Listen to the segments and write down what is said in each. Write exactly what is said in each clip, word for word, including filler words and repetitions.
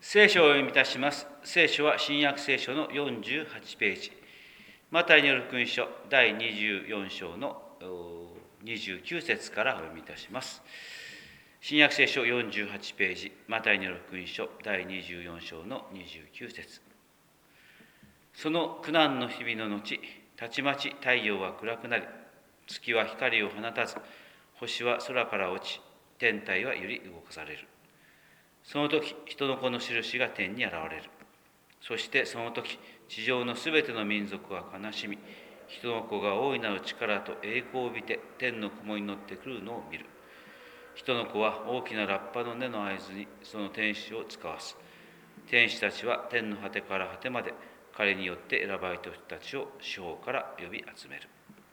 聖書をお読みいたします。聖書は新約聖書のよんじゅうはちページ。マタイによる福音書だいにじゅうよん章のにじゅうきゅう節からお読みいたします。新約聖書よんじゅうはちページ、マタイによる福音書だいにじゅうよん章のにじゅうきゅう節。その苦難の日々の後、たちまち太陽は暗くなり、月は光を放たず、星は空から落ち、天体は揺り動かされる。その時、人の子の印が天に現れる。そしてその時、地上のすべての民族は悲しみ、人の子が大いなる力と栄光を帯びて天の雲に乗ってくるのを見る。人の子は大きなラッパの根の合図にその天使を使わす。天使たちは天の果てから果てまで彼によって選ばれた人たちを四方から呼び集める。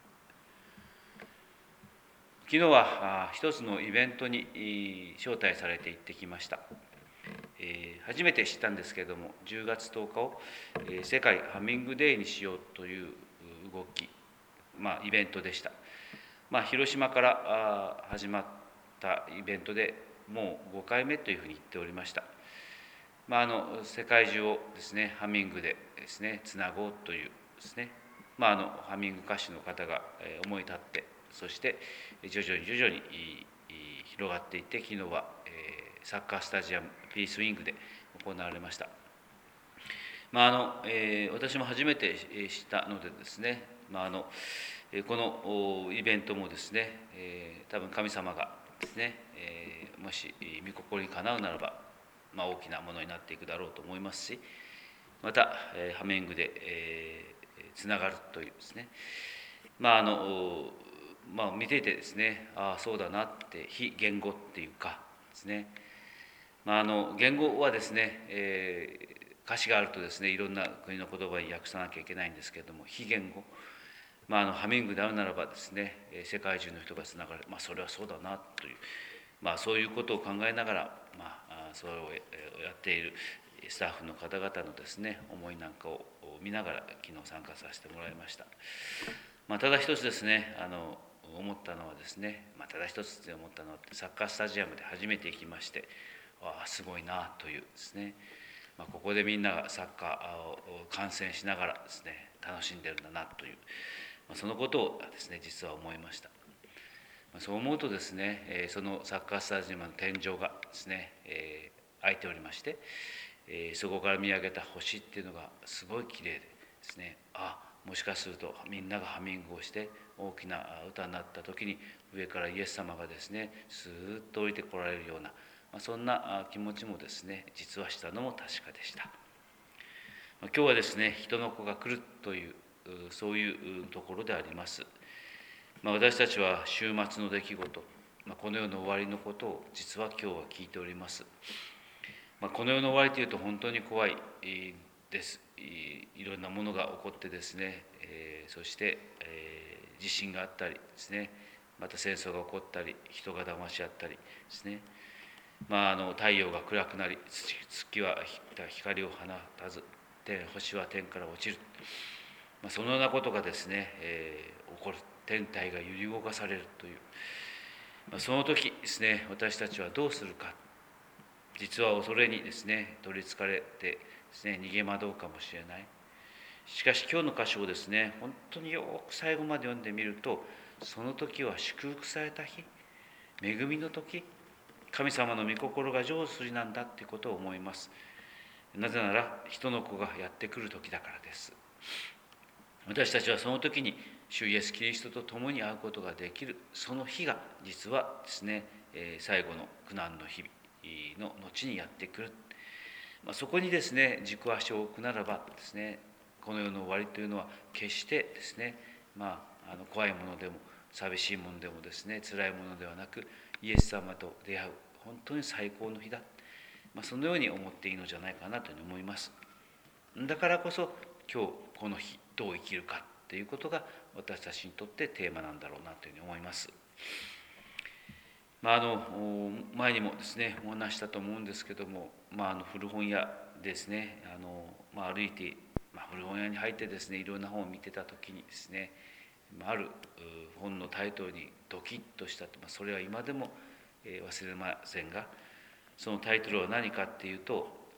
昨日は一つのイベントに招待されて行ってきました。えー、初めて知ったんですけれども、じゅうがつとおかを、えー、世界ハミングデーにしようという動き、まあ、イベントでした。まあ、広島から始まったイベントでもうごかいめというふうに言っておりました。まあ、あの世界中をですね、ハミングでですね、つなごうというですね、まあ、あのハミング歌手の方が思い立って、そして徐々に徐々に広がっていって、昨日はサッカースタジアムピースウィングで行われました。まああのえー、私も初めて知ったのでですね、まあ、あのこのイベントもですね、えー、多分神様がですね、えー、もし御心にかなうならば、まあ、大きなものになっていくだろうと思いますし、また、えー、ハミングで、えー、つながるというですね、まああのまあ、見ていてですね、ああそうだなって、非言語っていうかですね、まあ、あの言語はですね、えー、歌詞があるとですね、いろんな国の言葉に訳さなきゃいけないんですけれども、非言語、まあ、あのハミングであるならばですね、世界中の人がつながる、まあ、それはそうだなという、まあ、そういうことを考えながら、まあ、それをやっているスタッフの方々のですね、思いなんかを見ながら昨日参加させてもらいました。まあ、ただ一つですね、あの思ったのはですね、まあ、ただ一つって思ったのは、サッカースタジアムで初めて行きまして、ああすごいなというですね、まあ、ここでみんながサッカーを観戦しながらですね、楽しんでるんだなという、まあ、そのことをですね、実は思いました。そう思うとですね、そのサッカースタジアムの天井がですね、開いておりまして、そこから見上げた星っていうのがすごい綺麗でですね、あもしかするとみんながハミングをして大きな歌になった時に上からイエス様がですねスーッと降りてこられるような、まあ、そんな気持ちもですね実はしたのも確かでした。今日はですね、人の子が来るというそういうところであります。まあ、私たちは週末の出来事、まあ、この世の終わりのことを実は今日は聞いております。まあ、この世の終わりというと本当に怖いです。いろんなものが起こってですね、えー、そして、えー、地震があったりですね、また戦争が起こったり、人が騙し合ったりですね、まあ、あの太陽が暗くなり、月は光を放たず、星は天から落ちる、まあ、そのようなことがですね、えー、起こる。天体が揺り動かされるという、まあ、その時ですね、私たちはどうするか。実は恐れにですね取りつかれてですね逃げ惑うかもしれない。しかし今日の箇所をですね本当によく最後まで読んでみると、その時は祝福された日、恵みの時、神様の御心が成就するなんだっていうことを思います。なぜなら人の子がやってくる時だからです。私たちはその時に主イエスキリストと共に会うことができる、その日が実はですね最後の苦難の日々の後にやってくる。まあ、そこにですね軸足を置くならばですね、この世の終わりというのは決してですね、まあ、あの怖いものでも寂しいものでもですね辛いものではなく、イエス様と出会う本当に最高の日だ、まあ、そのように思っていいのじゃないかなというふうに思います。だからこそ今日この日どう生きるかということが私たちにとってテーマなんだろうなというふうに思います。まあ、あの前にもですねお話したと思うんですけども、まあ、あの古本屋ですね、あの、まあ、歩いて、まあ、古本屋に入ってですねいろんな本を見てた時にですね、ある本のタイトルにドキッとしたと、まあ、それは今でも忘れませんが、そのタイトルは何かっていうと、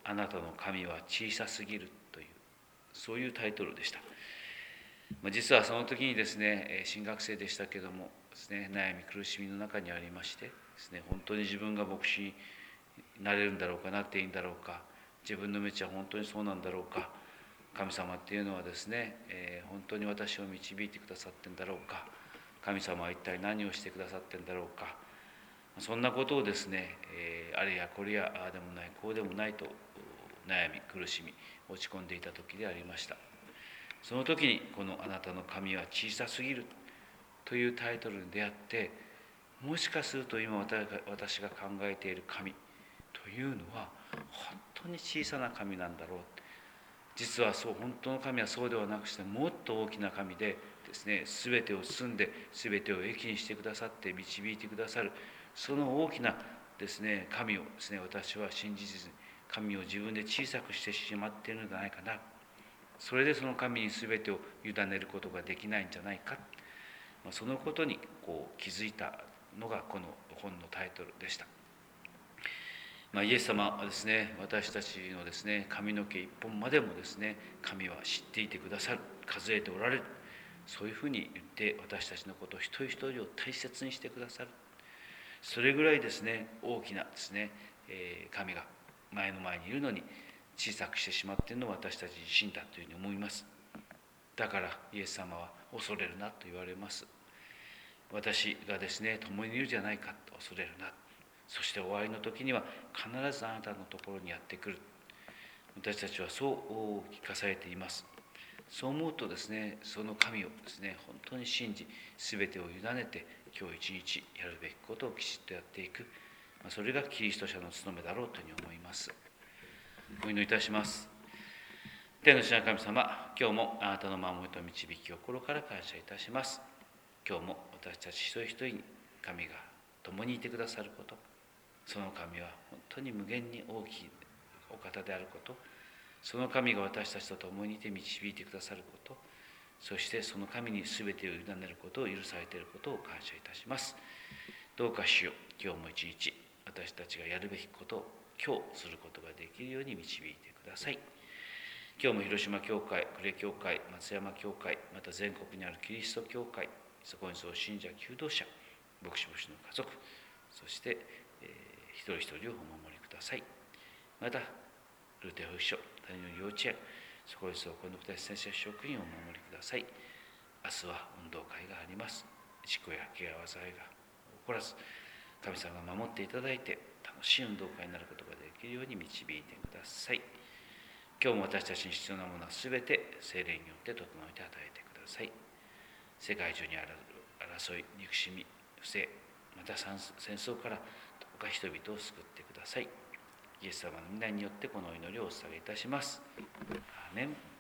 あなたの神は小さすぎるという、そういうタイトルでした。実はその時にですね、新学生でしたけどもですね、悩み苦しみの中にありましてですね、本当に自分が牧師になれるんだろうか、なっていいんだろうか、自分の道は本当にそうなんだろうか、神様っていうのはですね、えー、本当に私を導いてくださってんだろうか、神様は一体何をしてくださってんだろうか、そんなことをですね、えー、あれやこれやああでもないこうでもないと悩み苦しみ落ち込んでいた時でありました。その時にこの「あなたの神は小さすぎる」というタイトルに出会って、もしかすると今私が考えている神というのは本当に小さな神なんだろう。実はそう、本当の神はそうではなくしてもっと大きな神でですね、全てを包んで全てを益にしてくださって導いてくださる、その大きなですね神をですね、私は信じずに神を自分で小さくしてしまっているのではないかな。それでその神に全てを委ねることができないんじゃないか、そのことにこう気づいたのがこの本のタイトルでした。まあ、イエス様はですね、私たちのですね髪の毛一本までもですね、神は知っていてくださる、数えておられる、そういうふうに言って私たちのことを一人一人を大切にしてくださる。それぐらいですね、大きなですね、えー、神が前の前にいるのに小さくしてしまっているのは私たち自身だというふうに思います。だからイエス様は恐れるなと言われます。私がですね共にいるじゃないかと、恐れるな、そして終わりの時には必ずあなたのところにやってくる。私たちはそう聞かされています。そう思うとですね、その神をですね本当に信じ、全てを委ねて今日一日やるべきことをきちっとやっていく、それがキリスト者の務めだろうというふうに思います。お祈りいたします。天の父なる神様、今日もあなたの守りと導きを心から感謝いたします。今日も私たち一人一人に神が共にいてくださること、その神は本当に無限に大きいお方であること、その神が私たちと共にいて導いてくださること、そしてその神に全てを委ねることを許されていることを感謝いたします。どうか主よ、今日も一日私たちがやるべきことを今日することができるように導いてください。今日も広島教会、呉教会、松山教会、また全国にあるキリスト教会、そこにそう信者、求道者、牧師牧師の家族、そして、えー、一人一人をお守りください。またルテ保育所、谷の幼稚園、そこにそうこの二人先生職員をお守りください。明日は運動会があります。事故や怪我災害が起こらず、神様が守っていただいて楽しい運動会になることができるように導いてください。今日も私たちに必要なものはすべて聖霊によって整えて与えてください。世界中にある争い、憎しみ、不正、また戦争からどうか人々を救ってください。イエス様の皆によってこの祈りをお捧げいたします。アーメン。